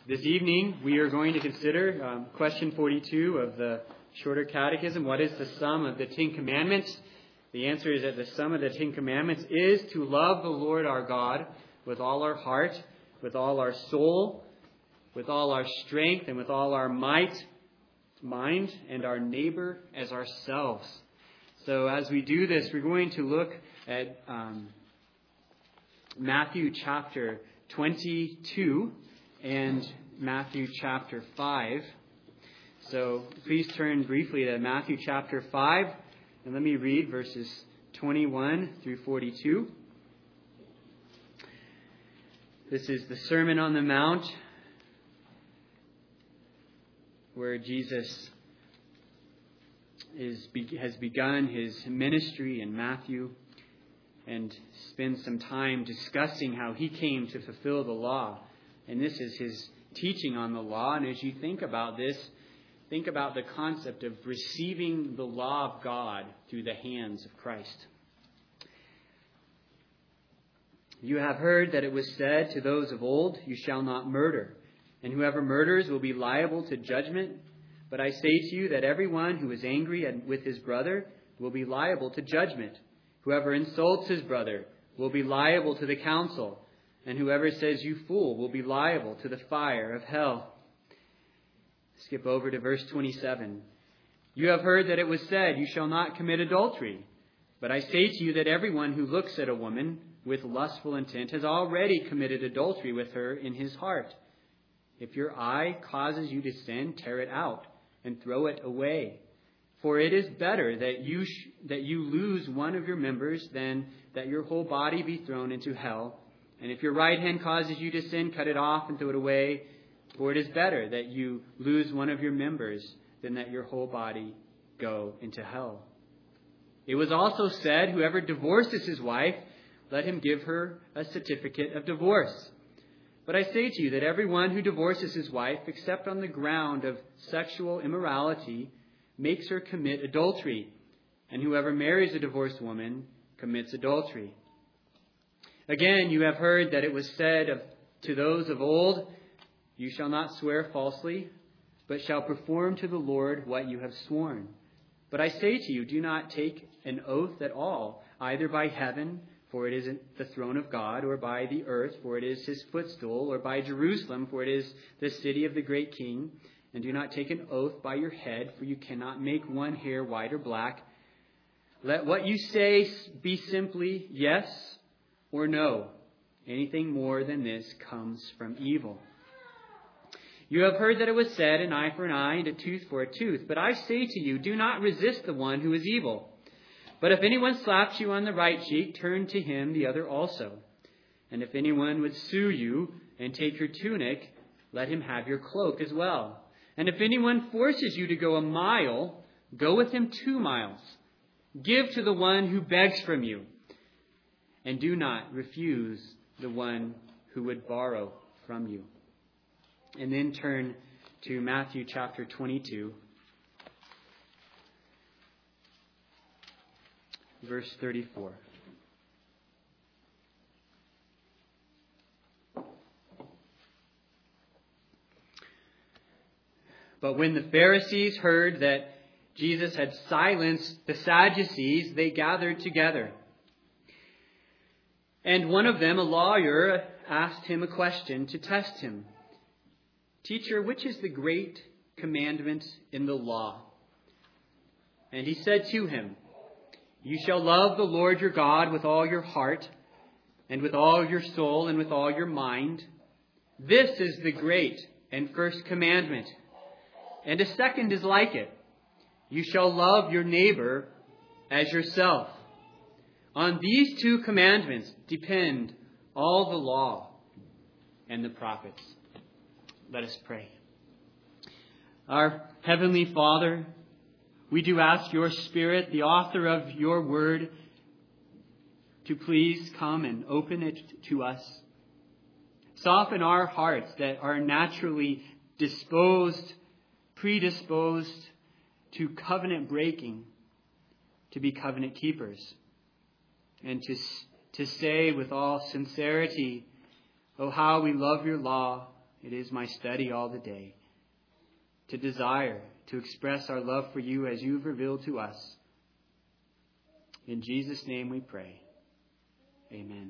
This evening, we are going to consider question 42 of the Shorter Catechism. What is the sum of the Ten Commandments? The answer is that the sum of the Ten Commandments is to love the Lord our God with all our heart, with all our soul, with all our strength, and with all our might, mind, and our neighbor as ourselves. So as we do this, we're going to look at Matthew chapter 22 and Matthew chapter 5. So please turn briefly to Matthew chapter 5, and let me read verses 21 through 42. This is the Sermon on the Mount, where Jesus has begun his ministry in Matthew and spends some time discussing how he came to fulfill the law. And this is his teaching on the law. And as you think about this, think about the concept of receiving the law of God through the hands of Christ. You have heard that it was said to those of old, "You shall not murder, and whoever murders will be liable to judgment. But I say to you that everyone who is angry with his brother will be liable to judgment. Whoever insults his brother will be liable to the council. And whoever says 'you fool' will be liable to the fire of hell." Skip over to verse 27. You have heard that it was said, "You shall not commit adultery." But I say to you that everyone who looks at a woman with lustful intent has already committed adultery with her in his heart. If your eye causes you to sin, tear it out and throw it away. For it is better that you lose one of your members than that your whole body be thrown into hell. And if your right hand causes you to sin, cut it off and throw it away. For it is better that you lose one of your members than that your whole body go into hell. It was also said, "Whoever divorces his wife, let him give her a certificate of divorce." But I say to you that everyone who divorces his wife, except on the ground of sexual immorality, makes her commit adultery. And whoever marries a divorced woman commits adultery. Again, you have heard that it was said to those of old, "You shall not swear falsely, but shall perform to the Lord what you have sworn." But I say to you, do not take an oath at all, either by heaven, for it is the throne of God, or by the earth, for it is his footstool, or by Jerusalem, for it is the city of the great king. And do not take an oath by your head, for you cannot make one hair white or black. Let what you say be simply yes or no. Anything more than this comes from evil. You have heard that it was said, "An eye for an eye and a tooth for a tooth." But I say to you, do not resist the one who is evil. But if anyone slaps you on the right cheek, turn to him the other also. And if anyone would sue you and take your tunic, let him have your cloak as well. And if anyone forces you to go a mile, go with him 2 miles. Give to the one who begs from you, and do not refuse the one who would borrow from you. And then turn to Matthew chapter 22, verse 34. But when the Pharisees heard that Jesus had silenced the Sadducees, they gathered together. And one of them, a lawyer, asked him a question to test him. "Teacher, which is the great commandment in the law?" And he said to him, "You shall love the Lord your God with all your heart, and with all your soul, and with all your mind. This is the great and first commandment. And a second is like it. You shall love your neighbor as yourself. On these 2 commandments depend all the law and the prophets." Let us pray. Our Heavenly Father, we do ask your Spirit, the author of your word, to please come and open it to us. Soften our hearts that are naturally predisposed to covenant breaking, to be covenant keepers, and to say with all sincerity, "Oh, how we love your law It is my study all the day to desire, to express our love for you as you've revealed to us. In Jesus' name we pray. Amen.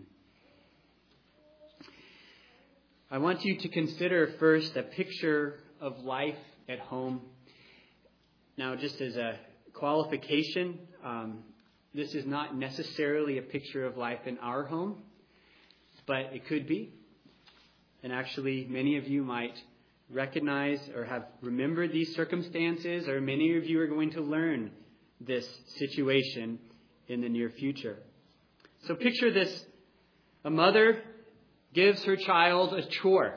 I want you to consider first a picture of life at home. Now, just as a qualification, this is not necessarily a picture of life in our home, but it could be. And actually, many of you might recognize or have remembered these circumstances, or many of you are going to learn this situation in the near future. So picture this. A mother gives her child a chore.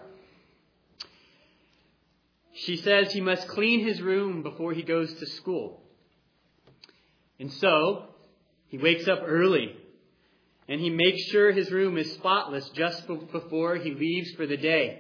She says he must clean his room before he goes to school. And so he wakes up early and he makes sure his room is spotless just before he leaves for the day.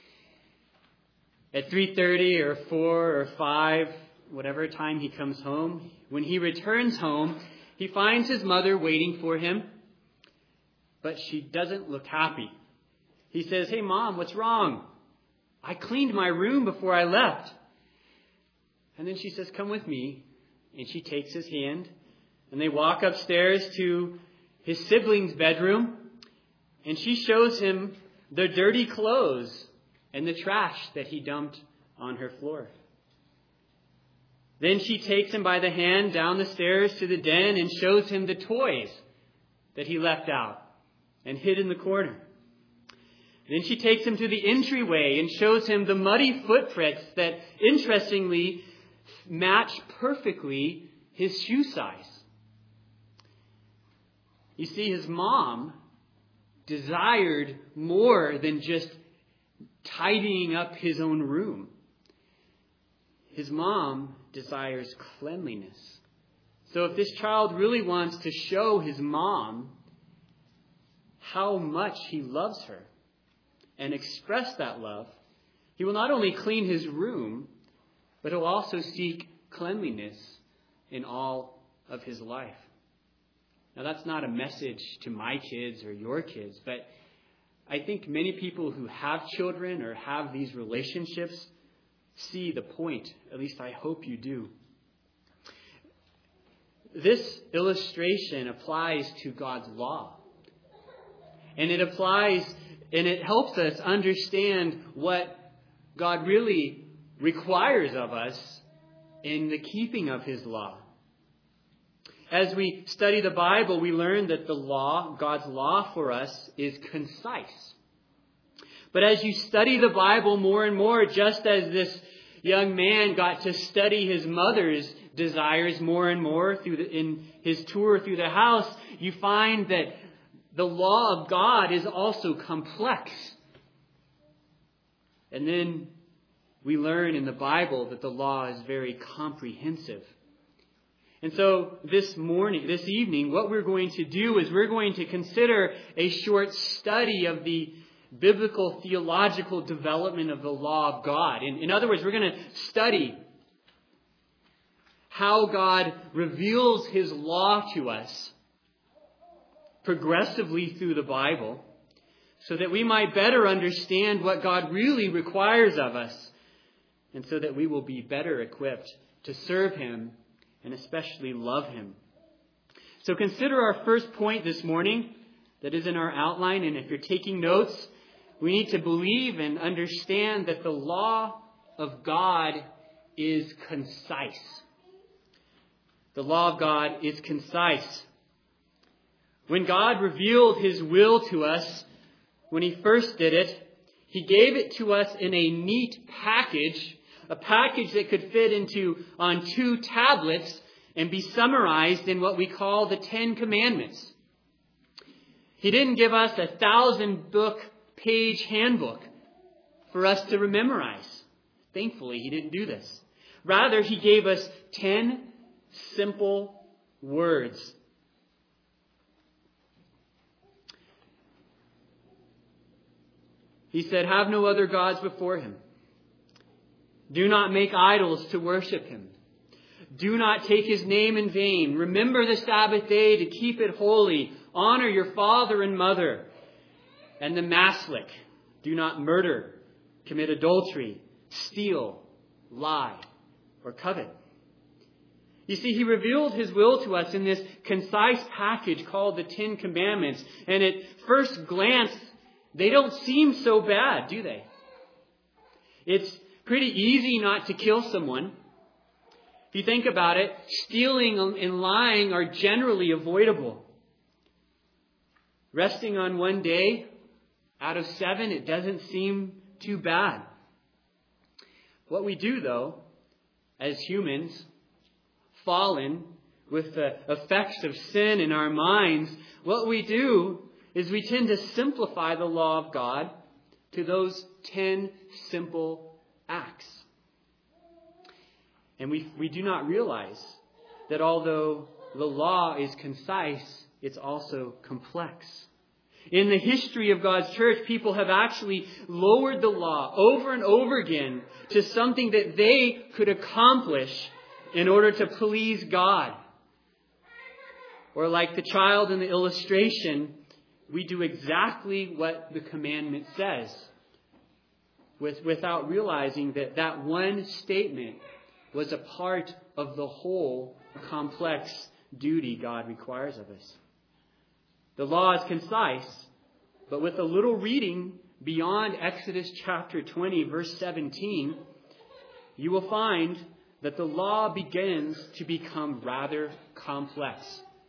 At 3:30 or 4 or 5, whatever time he comes home, when he returns home, he finds his mother waiting for him, but she doesn't look happy. He says, "Hey, Mom, what's wrong? I cleaned my room before I left." And then she says, "Come with me." And she takes his hand, and they walk upstairs to his sibling's bedroom, and she shows him the dirty clothes and the trash that he dumped on her floor. Then she takes him by the hand down the stairs to the den and shows him the toys that he left out and hid in the corner. Then she takes him to the entryway and shows him the muddy footprints that, interestingly, match perfectly his shoe size. You see, his mom desired more than just tidying up his own room. His mom desires cleanliness. So if this child really wants to show his mom how much he loves her and express that love, he will not only clean his room, but he'll also seek cleanliness in all of his life. Now, that's not a message to my kids or your kids, but I think many people who have children or have these relationships see the point. At least I hope you do. This illustration applies to God's law. And it applies, and it helps us understand what God really requires of us in the keeping of His law. As we study the Bible, we learn that the law, God's law for us, is concise. But as you study the Bible more and more, just as this young man got to study his mother's desires more and more in his tour through the house, you find that the law of God is also complex. And then we learn in the Bible that the law is very comprehensive. And so this evening, what we're going to do is we're going to consider a short study of the biblical theological development of the law of God. In other words, we're going to study how God reveals His law to us progressively through the Bible, so that we might better understand what God really requires of us, and so that we will be better equipped to serve Him and especially love Him. So consider our first point this morning that is in our outline. And if you're taking notes, we need to believe and understand that the law of God is concise. The law of God is concise. When God revealed His will to us, when He first did it, He gave it to us in a neat package, a package that could fit on 2 tablets and be summarized in what we call the 10 Commandments. He didn't give us a 1,000-book-page handbook for us to memorize. Thankfully, He didn't do this. Rather, He gave us 10 simple words. He said, "Have no other gods before Him. Do not make idols to worship Him. Do not take His name in vain. Remember the Sabbath day to keep it holy. Honor your father and mother." And the Maslick, do not murder. commit adultery, steal, lie, or covet. You see, he revealed his will to us in this concise package called the Ten Commandments. And at first glance, they don't seem so bad, do they? It's pretty easy not to kill someone. If you think about it, stealing and lying are generally avoidable. Resting on one day out of 7, it doesn't seem too bad. What we do, though, as humans, fallen with the effects of sin in our minds, what we do is we tend to simplify the law of God to those 10 simple acts. And we do not realize that although the law is concise, it's also complex. In the history of God's church, people have actually lowered the law over and over again to something that they could accomplish in order to please God. Or like the child in the illustration, we do exactly what the commandment says without realizing that that one statement was a part of the whole complex duty God requires of us. The law is concise, but with a little reading beyond Exodus chapter 20, verse 17, you will find that the law begins to become rather complex.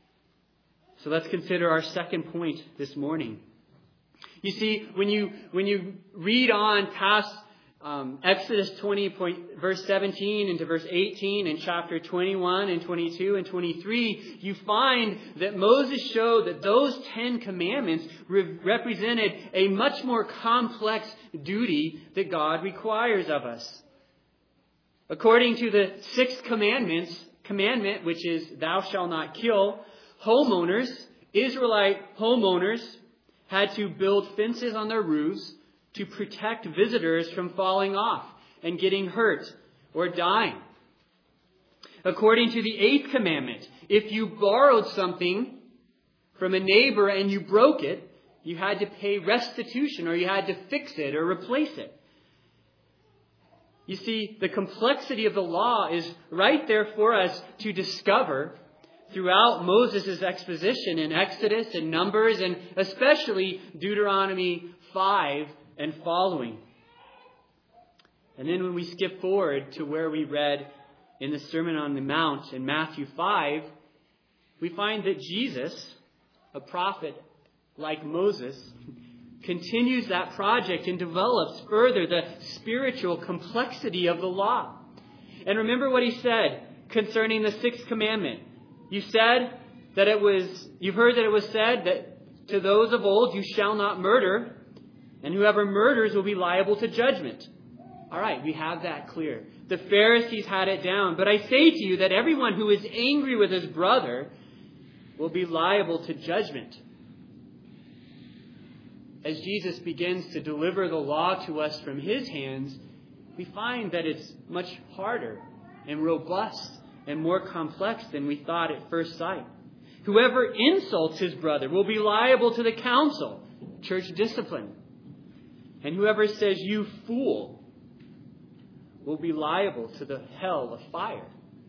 So let's consider our second point this morning. You see, when you read on past Exodus 20, verse 17 into verse 18 and chapter 21 and 22 and 23, you find that Moses showed that those 10 commandments represented a much more complex duty that God requires of us. According to the 6th commandment, which is thou shalt not kill, Israelite homeowners had to build fences on their roofs to protect visitors from falling off and getting hurt or dying. According to the 8th commandment, if you borrowed something from a neighbor and you broke it, you had to pay restitution, or you had to fix it or replace it. You see, the complexity of the law is right there for us to discover throughout Moses' exposition in Exodus and Numbers, and especially Deuteronomy 5 and following. And then when we skip forward to where we read in the Sermon on the Mount in Matthew 5, we find that Jesus, a prophet like Moses, continues that project and develops further the spiritual complexity of the law. And remember what he said concerning the 6th commandment. You've heard that it was said that to those of old, you shall not murder, and whoever murders will be liable to judgment. All right, we have that clear. The Pharisees had it down. But I say to you that everyone who is angry with his brother will be liable to judgment. As Jesus begins to deliver the law to us from his hands, we find that it's much harder and robust and more complex than we thought at first sight. Whoever insults his brother will be liable to the council, church discipline. And whoever says, you fool, will be liable to the hell of fire.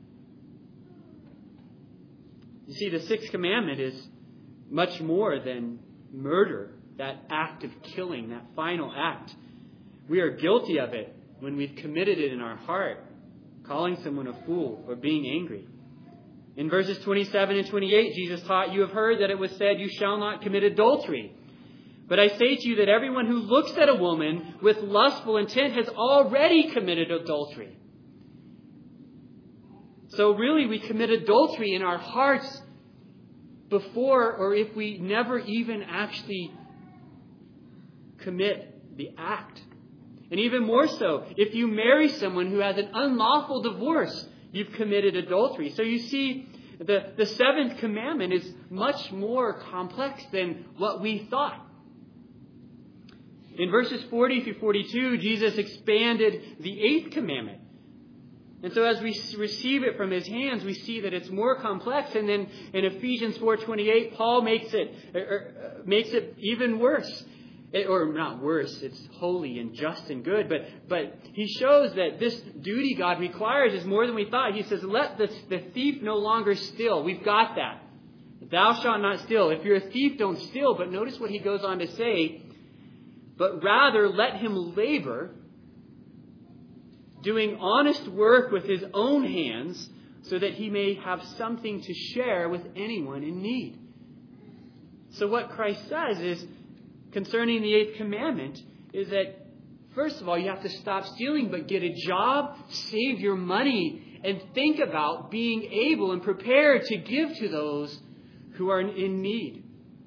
You see, the 6th commandment is much more than murder, that act of killing, that final act. We are guilty of it when we've committed it in our heart, calling someone a fool or being angry. In verses 27 and 28, Jesus taught, you have heard that it was said, you shall not commit adultery. But I say to you that everyone who looks at a woman with lustful intent has already committed adultery. So really, we commit adultery in our hearts before, or if we never even actually commit the act. And even more so, if you marry someone who has an unlawful divorce, you've committed adultery. So you see, the 7th commandment is much more complex than what we thought. In verses 40 through 42, Jesus expanded the 8th commandment. And so as we receive it from his hands, we see that it's more complex. And then in Ephesians 4:28, Paul makes it even worse. Or not worse, it's holy and just and good. But he shows that this duty God requires is more than we thought. He says, let the thief no longer steal. We've got that. Thou shalt not steal. If you're a thief, don't steal. But notice what he goes on to say. But rather let him labor, doing honest work with his own hands, so that he may have something to share with anyone in need. So what Christ says is, concerning the 8th commandment, is that, first of all, you have to stop stealing, but get a job, save your money, and think about being able and prepared to give to those who are in need.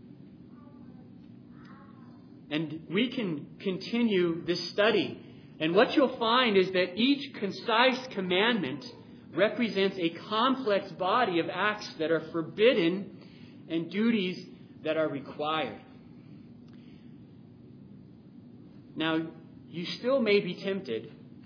And we can continue this study. And what you'll find is that each concise commandment represents a complex body of acts that are forbidden and duties that are required. Now, you still may be tempted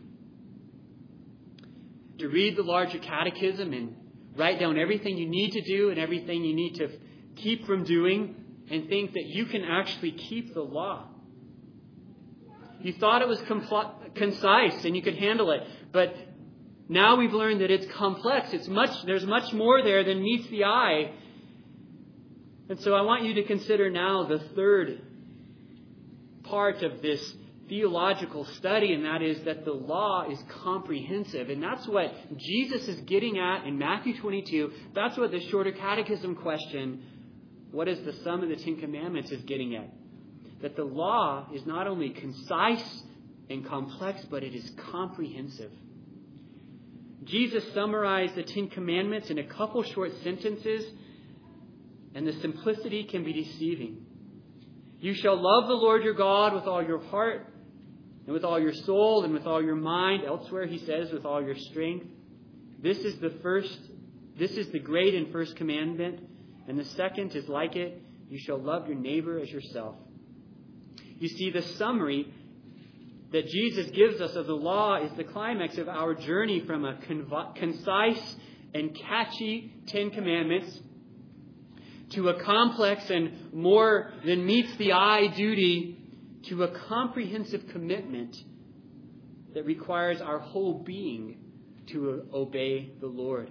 to read the larger catechism and write down everything you need to do and everything you need to keep from doing and think that you can actually keep the law. You thought it was concise and you could handle it, but now we've learned that it's complex. There's much more there than meets the eye. And so I want you to consider now the third part of this theological study, and that is that the law is comprehensive. And that's what Jesus is getting at in Matthew 22. That's what the shorter catechism question, what is the sum of the 10 Commandments, is getting at. That the law is not only concise and complex, but it is comprehensive. Jesus summarized the 10 Commandments in a couple short sentences, and the simplicity can be deceiving. You shall love the Lord your God with all your heart and with all your soul and with all your mind. Elsewhere he says with all your strength. This is the great and first commandment. And the second is like it. You shall love your neighbor as yourself. You see, the summary that Jesus gives us of the law is the climax of our journey from a concise and catchy 10 Commandments to a complex and more than meets the eye duty to a comprehensive commitment that requires our whole being to obey the Lord.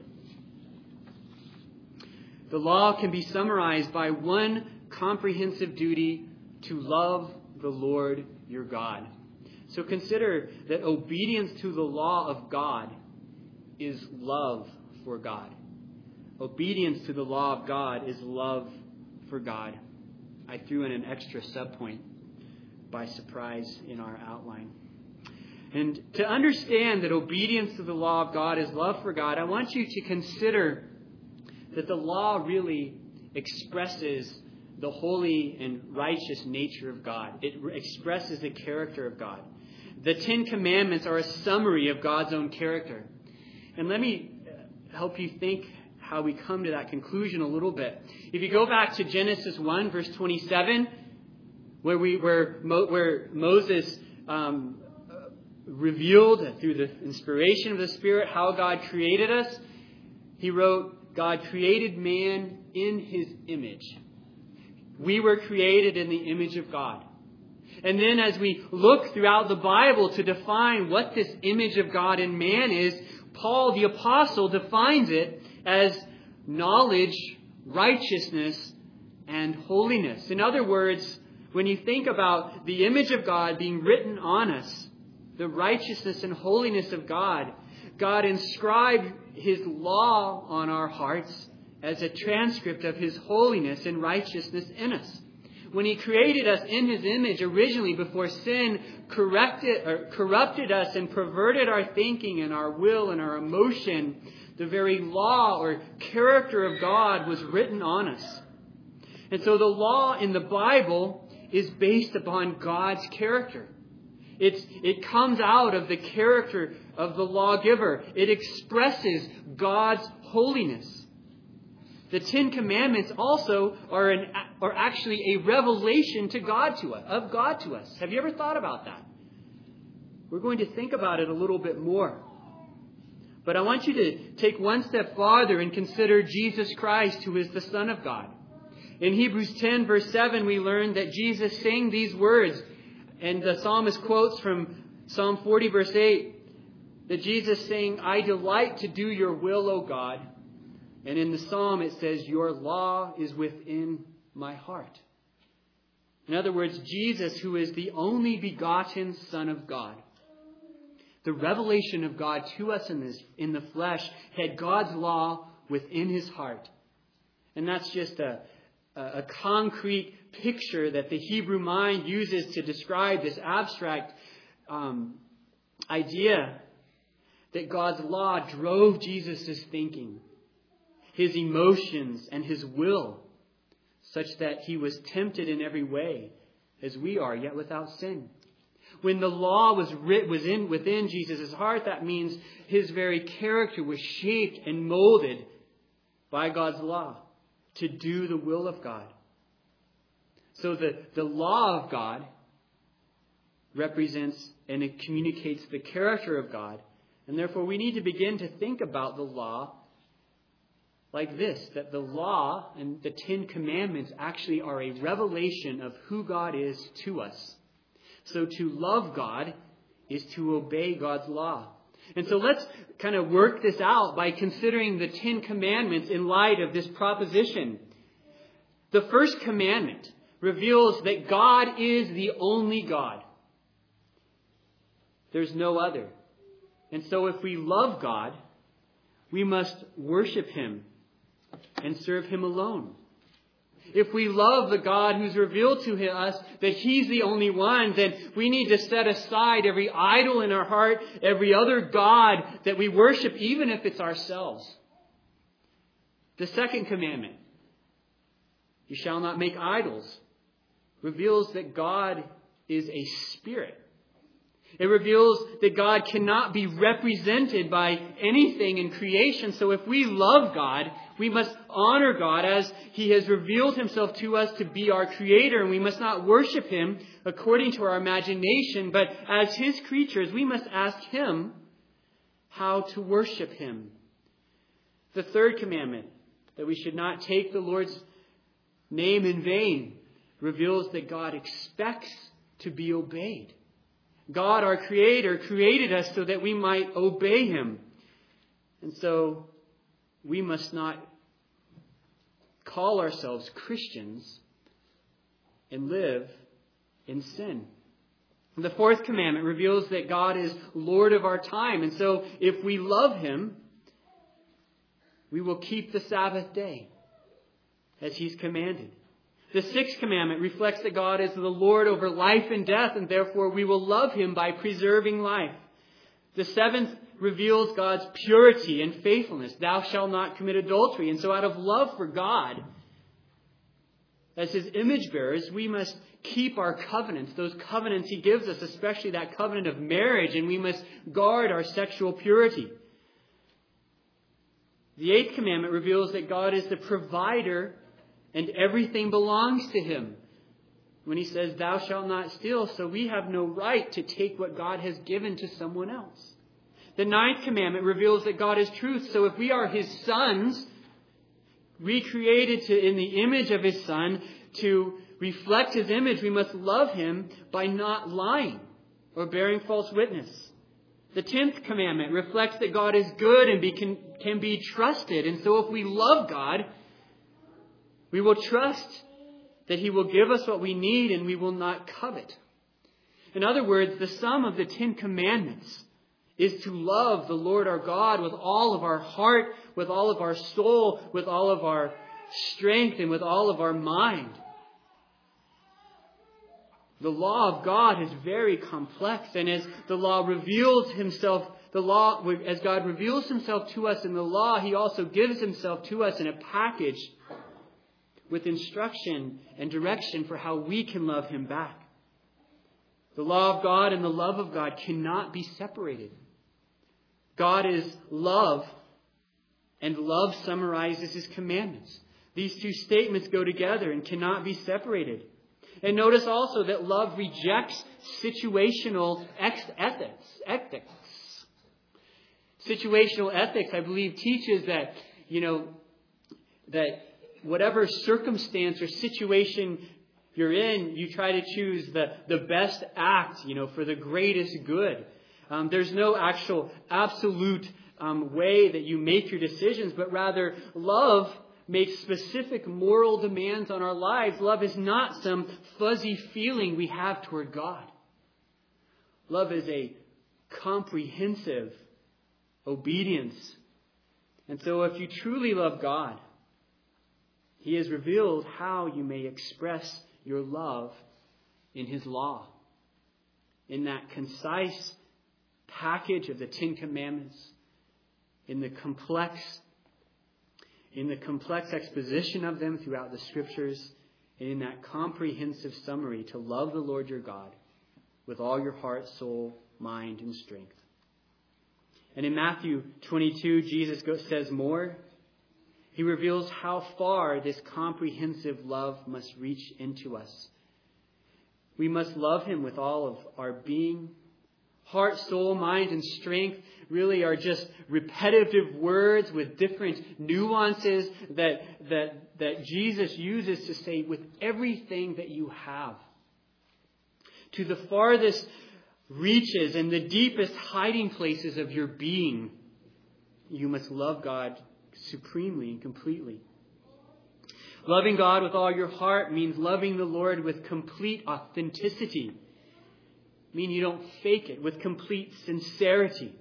The law can be summarized by one comprehensive duty: to love the Lord your God. So consider that obedience to the law of God is love for God. Obedience to the law of God is love for God. I threw in an extra subpoint by surprise in our outline. And to understand that obedience to the law of God is love for God, I want you to consider that the law really expresses the holy and righteous nature of God. It expresses the character of God. The 10 Commandments are a summary of God's own character. And let me help you think how we come to that conclusion a little bit. If you go back to Genesis 1, verse 27, where Moses revealed through the inspiration of the Spirit how God created us, he wrote, God created man in his image. We were created in the image of God. And then as we look throughout the Bible to define what this image of God in man is, Paul the Apostle defines it as knowledge, righteousness, and holiness. In other words, when you think about the image of God being written on us, the righteousness and holiness of God, God inscribed His law on our hearts as a transcript of His holiness and righteousness in us. When He created us in His image originally before sin corrupted us and perverted our thinking and our will and our emotion, the very law or character of God was written on us. And so the law in the Bible is based upon God's character. It comes out of the character of the lawgiver. It expresses God's holiness. The 10 Commandments also are actually a revelation of God to us. Have you ever thought about that? We're going to think about it a little bit more. But I want you to take one step farther and consider Jesus Christ, who is the Son of God. In Hebrews 10 verse 7, we learn that Jesus sang these words. And the psalmist quotes from Psalm 40 verse 8 that Jesus sang, "I delight to do your will, O God." And in the psalm it says, "Your law is within my heart." In other words, Jesus, who is the only begotten Son of God, the revelation of God to us in the flesh, had God's law within his heart. And that's just a concrete picture that the Hebrew mind uses to describe this abstract idea that God's law drove Jesus' thinking, his emotions, and his will, such that he was tempted in every way as we are, yet without sin. When the law was within Jesus' heart, that means his very character was shaped and molded by God's law to do the will of God. So the law of God represents and it communicates the character of God. And therefore we need to begin to think about the law like this, that the law and the 10 Commandments actually are a revelation of who God is to us. So to love God is to obey God's law. And so let's kind of work this out by considering the 10 Commandments in light of this proposition. The first commandment reveals that God is the only God. There's no other. And so if we love God, we must worship him and serve him alone. If we love the God who's revealed to us that he's the only one, then we need to set aside every idol in our heart, every other God that we worship, even if it's ourselves. The second commandment, you shall not make idols, reveals that God is a spirit. It reveals that God cannot be represented by anything in creation. So if we love God, we must honor God as he has revealed himself to us to be our creator. And we must not worship him according to our imagination. But as his creatures, we must ask him how to worship him. The third commandment, that we should not take the Lord's name in vain, reveals that God expects to be obeyed. God, our Creator, created us so that we might obey him. And so we must not call ourselves Christians and live in sin. The fourth commandment reveals that God is Lord of our time. And so if we love him, we will keep the Sabbath day as he's commanded. The sixth commandment reflects that God is the Lord over life and death, and therefore we will love him by preserving life. The seventh reveals God's purity and faithfulness. Thou shalt not commit adultery. And so out of love for God, as his image bearers, we must keep our covenants, those covenants he gives us, especially that covenant of marriage, and we must guard our sexual purity. The eighth commandment reveals that God is the provider and everything belongs to him. When he says, thou shalt not steal, so we have no right to take what God has given to someone else. The ninth commandment reveals that God is truth. So if we are his sons, recreated in the image of his Son, to reflect his image, we must love him by not lying or bearing false witness. The 10th commandment reflects that God is good and can be trusted. And so if we love God, we will trust that he will give us what we need and we will not covet. In other words, the sum of the 10 commandments is to love the Lord our God with all of our heart, with all of our soul, with all of our strength, and with all of our mind. The law of God is very complex, and as the law reveals himself, as God reveals himself to us in the law, he also gives himself to us in a package with instruction and direction for how we can love him back. The law of God and the love of God cannot be separated. God is love, and love summarizes his commandments. These two statements go together and cannot be separated. And notice also that love rejects situational ethics. Situational ethics, I believe, teaches that whatever circumstance or situation you're in, you try to choose the best act, for the greatest good. There's no actual absolute way that you make your decisions, but rather love makes specific moral demands on our lives. Love is not some fuzzy feeling we have toward God. Love is a comprehensive obedience. And so if you truly love God, He has revealed how you may express your love in His law. In that concise package of the Ten Commandments, in the complex exposition of them throughout the Scriptures, and in that comprehensive summary to love the Lord your God with all your heart, soul, mind, and strength. And in Matthew 22, Jesus says more. He reveals how far this comprehensive love must reach into us. We must love Him with all of our being. Heart, soul, mind, and strength really are just repetitive words with different nuances that Jesus uses to say, with everything that you have. To the farthest reaches and the deepest hiding places of your being, you must love God supremely and completely. Loving God with all your heart means loving the Lord with complete authenticity. Mean you don't fake it, with complete sincerity.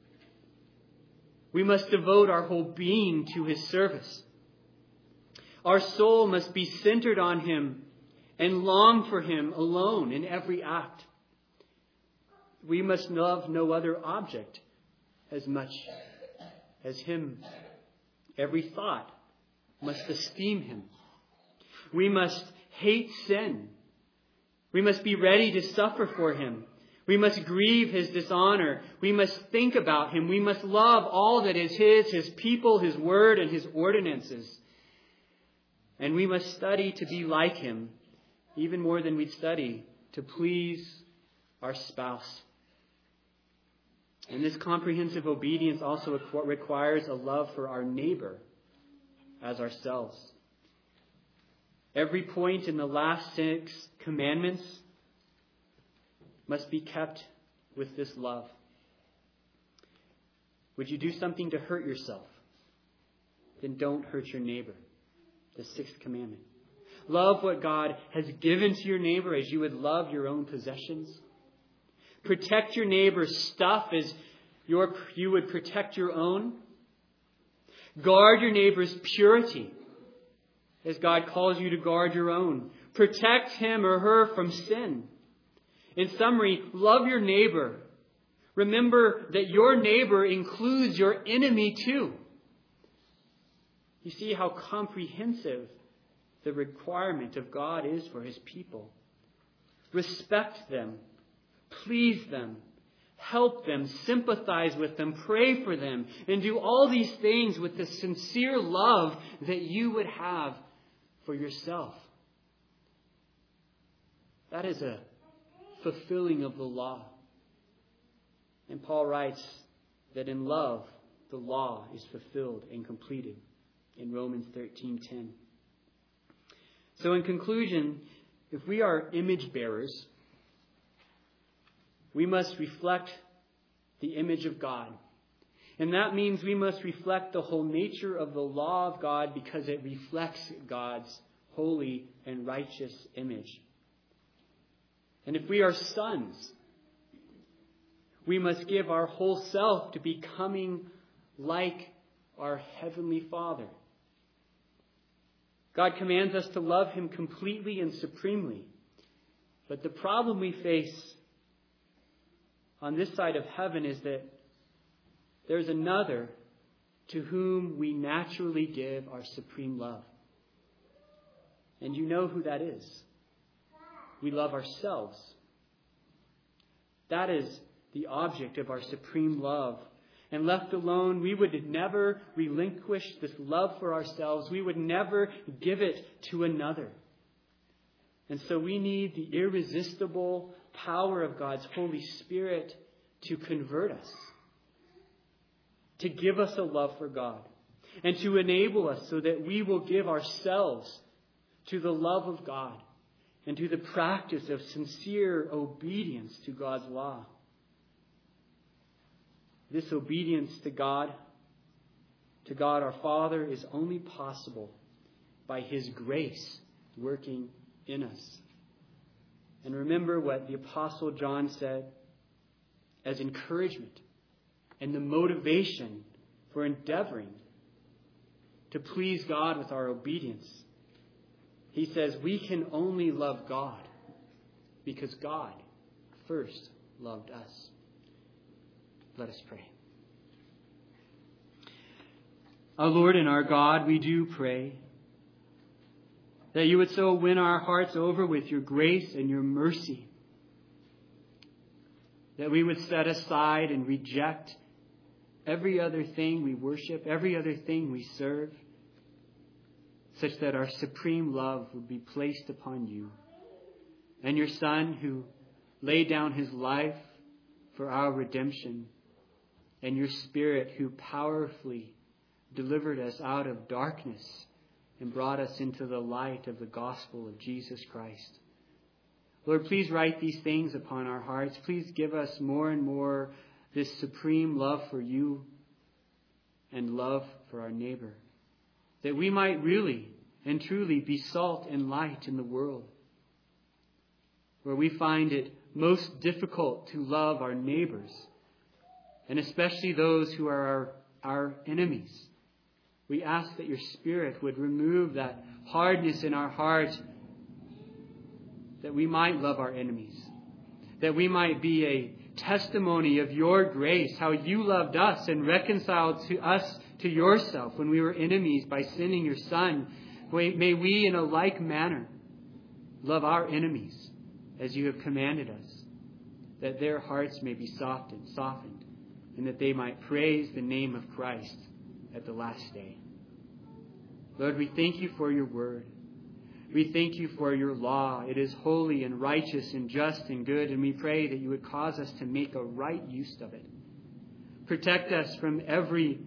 We must devote our whole being to His service. Our soul must be centered on Him and long for Him alone in every act. We must love no other object as much as Him. Every thought must esteem Him. We must hate sin. We must be ready to suffer for Him. We must grieve His dishonor. We must think about Him. We must love all that is His people, His word, and His ordinances. And we must study to be like Him, even more than we'd study to please our spouse. And this comprehensive obedience also requires a love for our neighbor as ourselves. Every point in the last 6 commandments must be kept with this love. Would you do something to hurt yourself? Then don't hurt your neighbor. The 6th commandment. Love what God has given to your neighbor as you would love your own possessions. Protect your neighbor's stuff as you would protect your own. Guard your neighbor's purity as God calls you to guard your own. Protect him or her from sin. In summary, love your neighbor. Remember that your neighbor includes your enemy too. You see how comprehensive the requirement of God is for His people. Respect them. Please them. Help them. Sympathize with them. Pray for them. And do all these things with the sincere love that you would have for yourself. That is a fulfilling of the law. And Paul writes that in love, the law is fulfilled and completed in Romans 13:10. So in conclusion, if we are image bearers, we must reflect the image of God. And that means we must reflect the whole nature of the law of God because it reflects God's holy and righteous image. And if we are sons, we must give our whole self to becoming like our Heavenly Father. God commands us to love Him completely and supremely. But the problem we face on this side of heaven is that there's another to whom we naturally give our supreme love. And you know who that is. We love ourselves. That is the object of our supreme love. And left alone, we would never relinquish this love for ourselves. We would never give it to another. And so we need the irresistible power of God's Holy Spirit to convert us, to give us a love for God. and to enable us so that we will give ourselves to the love of God and to the practice of sincere obedience to God's law. This obedience to God our Father, is only possible by His grace working in us. And remember what the Apostle John said as encouragement and the motivation for endeavoring to please God with our obedience. He says we can only love God because God first loved us. Let us pray. Our Lord and our God, we do pray that you would so win our hearts over with your grace and your mercy, that we would set aside and reject every other thing we worship, every other thing we serve, such that our supreme love would be placed upon you and your Son who laid down his life for our redemption, and your Spirit who powerfully delivered us out of darkness and brought us into the light of the gospel of Jesus Christ. Lord, please write these things upon our hearts. Please give us more and more this supreme love for you and love for our neighbor, that we might really and truly be salt and light in the world, where we find it most difficult to love our neighbors, and especially those who are our enemies. We ask that your Spirit would remove that hardness in our heart, that we might love our enemies, that we might be a testimony of your grace, how you loved us and reconciled to us to yourself when we were enemies by sending your Son. May we in a like manner love our enemies as you have commanded us, that their hearts may be softened, and that they might praise the name of Christ at the last day. Lord, we thank you for your word. We thank you for your law. It is holy and righteous and just and good, and we pray that you would cause us to make a right use of it. Protect us from every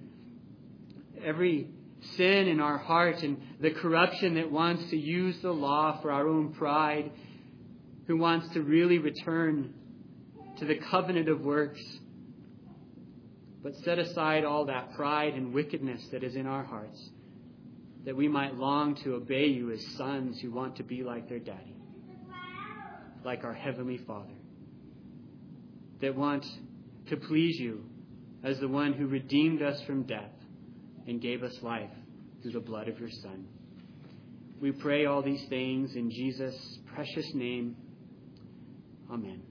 sin in our heart and the corruption that wants to use the law for our own pride, who wants to really return to the covenant of works. But set aside all that pride and wickedness that is in our hearts, that we might long to obey you as sons who want to be like their daddy, like our Heavenly Father, that want to please you as the one who redeemed us from death and gave us life through the blood of your Son. We pray all these things in Jesus' precious name. Amen.